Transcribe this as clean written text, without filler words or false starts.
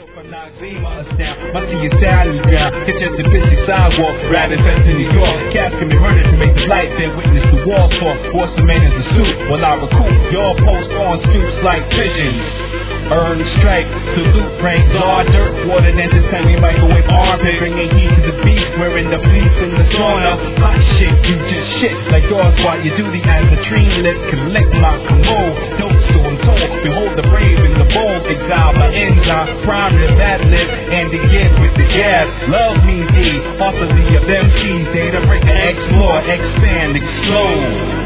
From Noxzema, astound. Must see your salad ground. It's just a busy sidewalk. Rabbit fest in New York. Cats commit murder to make the light. Then witness the wall talk. Force a man in the suit. While I recoup, y'all post on stoops like pigeons. Early strike, salute, rain, guard, dirt, water, then this time we microwave armpit. Bringing heat to the beach, wearing the fleece in the sauna. Hot shit, you just shit like yours while you do the as the tree lit, collect my commode. Don't so I'm told, behold the brave and the bold. Exile my enzyme, prime the bad lip, and the gift with the jab. Love me, D, author of MCs, data breaker, explore, expand, explode.